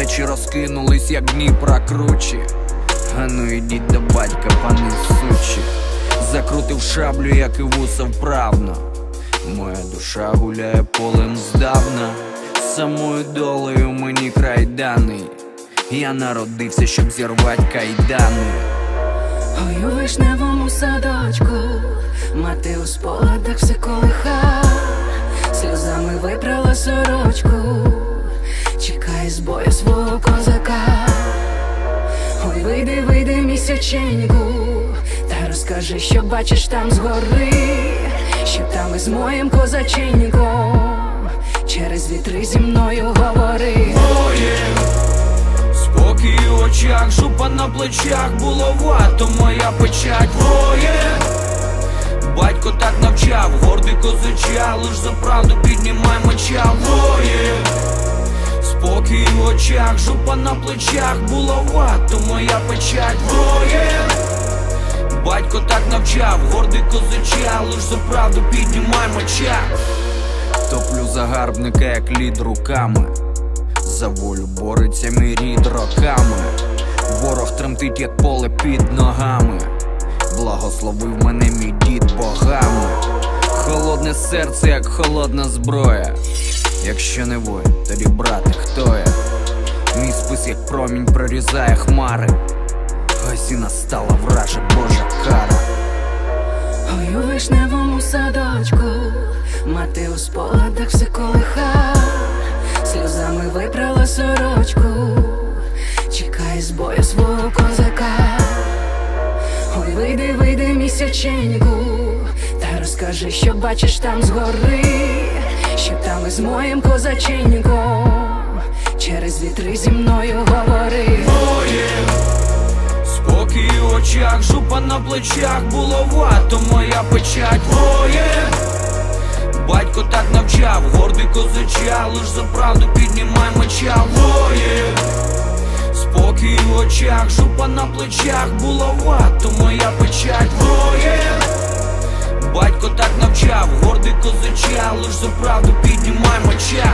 плечі розкинулись, як Дніпра кручі. А ну ідіть до батька, пани сучі. Закрутив шаблю, як і вуса вправно. Моя душа гуляє полем здавна. Самою долею мені край даний. Я народився, щоб зірвать кайдани. Ой, у вишневому садочку мати у спогадах все колиха, сльозами випрала сорочку, чекає з бою свого козака. Ой, вийди, вийди, місяченьку, та розкажи, що бачиш там згори, що там із моїм козаченьком через вітри зі мною говори. Спокій у очах, жупа на плечах, булавато моя печать воє. Батько так навчав, гордий козача, лиш за правду піднімай меча воє. Спокій у очах, жупа на плечах, булавато моя печать воє. Батько так навчав, гордий козача, лиш за правду піднімай меча. Топлю загарбника, як лід руками, за волю бореться мій рід роками. Ворог тремтить, як поле під ногами. Благословив мене мій дід богами. Холодне серце, як холодна зброя. Якщо не воїн, тоді брате, хто я? Мій спис, як промінь, прорізає хмари. Ось і настала вража Божа кара. Ой, у вишневому садочку мати у спогадах все колиха, сльозами випрала сорочку, чекає з бою свого козака. Ой, вийди, вийди, місяченьку, та розкажи, що бачиш там згори, що там із моїм козаченьком через вітри зі мною говори. Спокій у очах, жупа на плечах, булавато моя печать воє. Батько так навчав, гордий козача, лиш за правду піднімай меча воє. Спокій у очах, жупа на плечах, булавато моя печать воє. Батько так навчав, гордий козача, лиш за правду піднімай меча.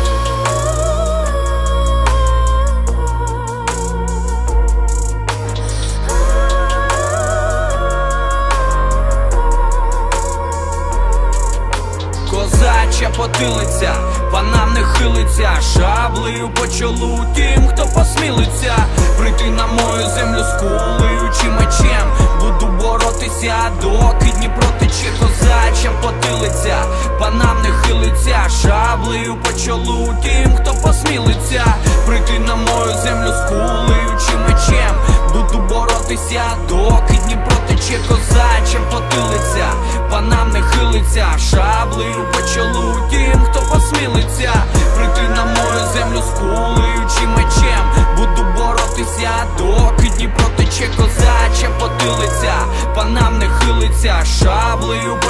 Козача потилиця, панам не хилиться, шаблею по чолу тим, хто посмілиться прийти на мою землю з кулею чи мечем. Буду боротися, доки Дніпро тече. Козача потилиця, панам не хилиться, шаблею по чолу тим, хто посмілиться прийти на мою землю з кулею чи мечем. Буду боротися, доки Дніпро тече. Козача потилиця, панам не хилиться, шаблею по чолу тим, хто посмілиться прийти на мою землю з кулею чи мечем. Буду боротися, доки Дніпро тече. Козача потилиця, панам не хилиться, шаблею по